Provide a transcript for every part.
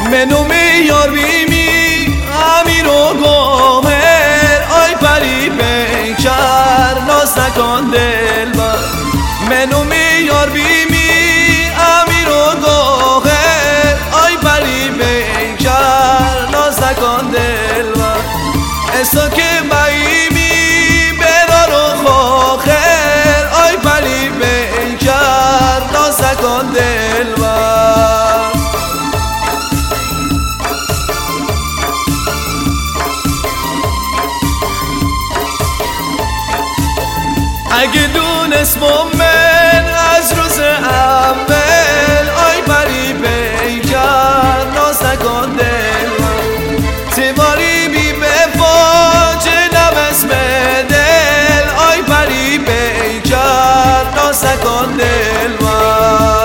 منو میار بیمی امیر و گوهر آی پری پیکر ناز نکن دلبر منو میار بیمی امیر و گوهر آی پری پیکر ناز نکن دلبر استا که بایمی برا رو خوخر آی پری پیکر ناز نکن دلبر اگه دونست مومن از روز اول آی پری پیکر ناز نکن دلبر تیواری بی بفا جنم اسم دل آی پری پیکر ناز نکن دلبر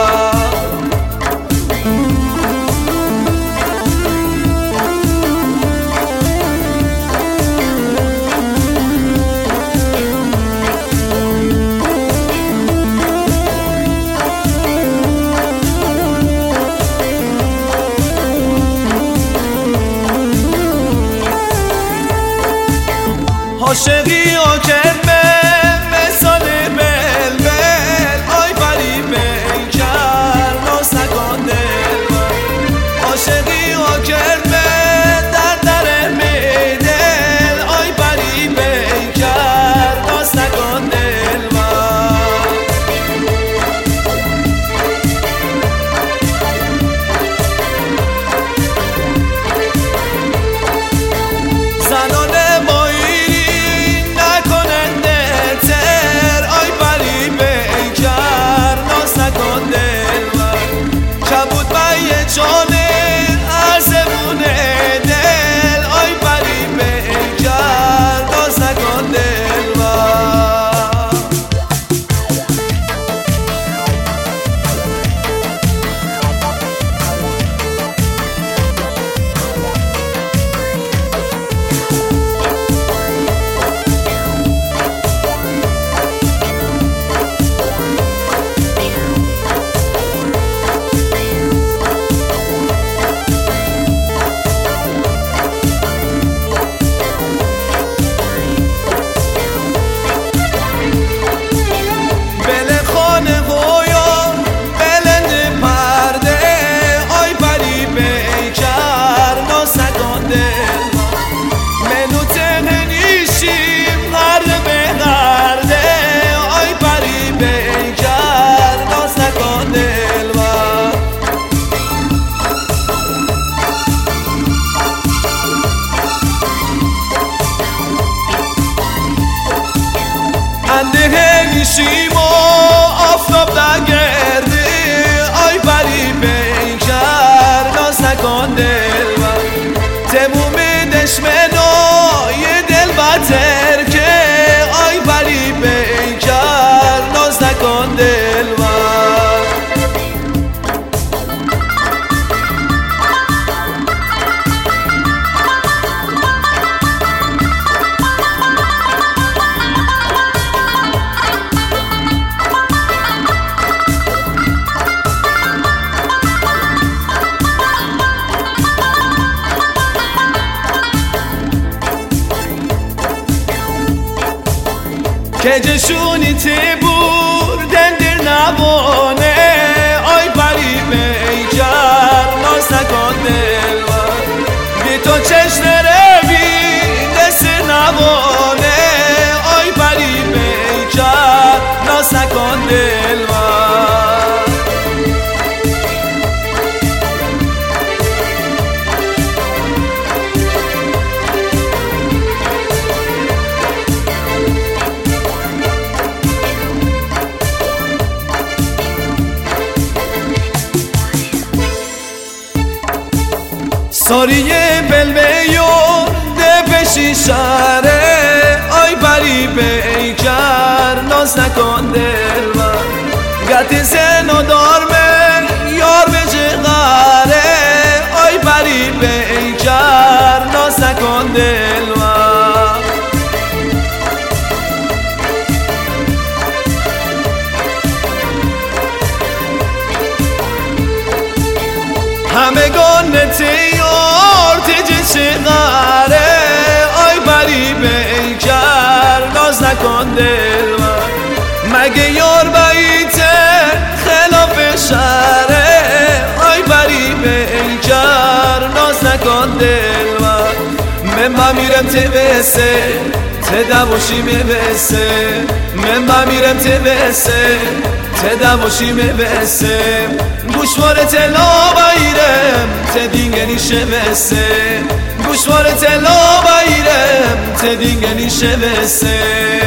عاشقی ها کرمه مثال بلبل آی پری پیکر ناز نکن دلبر عاشقی ها کرمه در در میدل آی پری پیکر ناز نکن دلبر زنان جانه عرضمونه دل آی پری پیکر ناز نکن دلبر انده نیشیم و آفتاب نگرده آی پری پیکر ناز نکن دلبر تموم دشمنای دل بتر که آی پری پیکر ناز نکن دلبر که جشونی تی بردن در نبانه آی پری پیکر ناز نکن دلبر بی تو چشم روی دست نبانه آی پری پیکر ناز نکن دلبر ساریه بلبیون ده پشی شهره آی پری پیکر ناز نکن دلبر گتی زن و دارمه یار به جغاره آی پری پیکر ناز نکن دلبر همگان تیار تیجه چقدره آی بریبه ای کر ناز نکن دلبر مگه یار بیته خلاف شهره آی بریبه ای کر ناز نکن دلبر من بمیرم تبسه تدوشی میبسه من بمیرم تبسه تدوشی میبسه گوشوار تلا بایرم تدینگنی شبسه گوشوار تلا بایرم تدینگنی شبسه